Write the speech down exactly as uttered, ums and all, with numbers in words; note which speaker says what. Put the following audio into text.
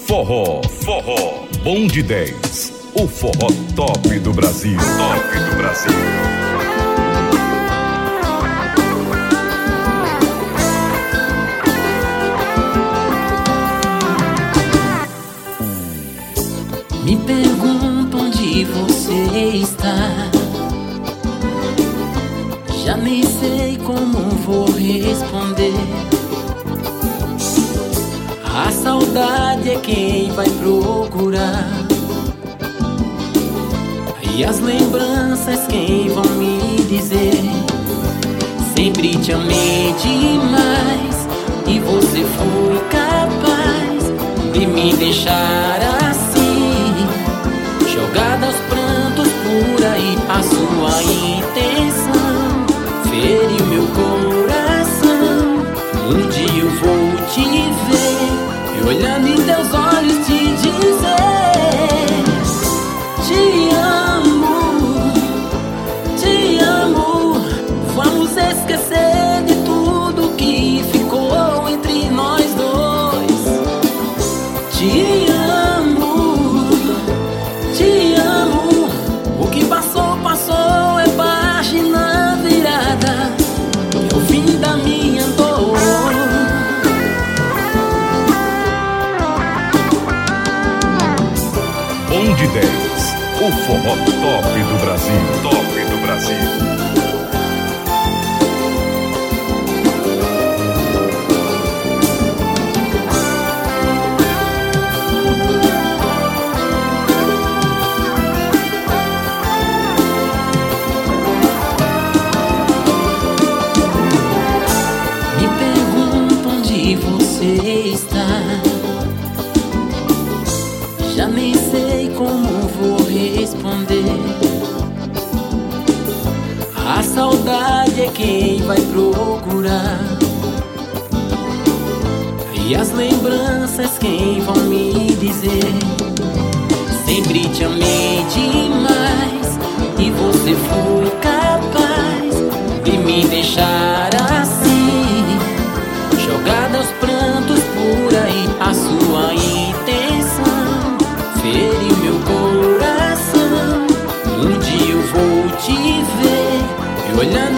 Speaker 1: Forró, forró, bom de dez. O forró top do Brasil, top do Brasil.
Speaker 2: Me pergunto onde você está. Já nem sei como vou responder. A saudade é quem vai procurar, e as lembranças quem vão me dizer. Sempre te amei demais, e você foi capaz de me deixar assim, jogada aos prantos por aí. A sua intenção feriu meu coração. Um dia eu vou te ver e olhando em teus olhos te dizer: te amo, te amo. Vamos esquecer de tudo que ficou entre nós dois. Te amo, te amo. O que passou, passou, é página virada, é o fim da minha dor.
Speaker 1: Bom de dez, o forró top do Brasil, top do Brasil.
Speaker 2: Me pergunto onde você está. Já nem sei como vou responder. A saudade é quem vai procurar, e as lembranças quem vão me dizer. Sempre te amei demais, e você foi capaz de me deixar assim, jogada aos prantos por aí. A sua intenção feriu meu coração. Um dia eu vou te ver e olhando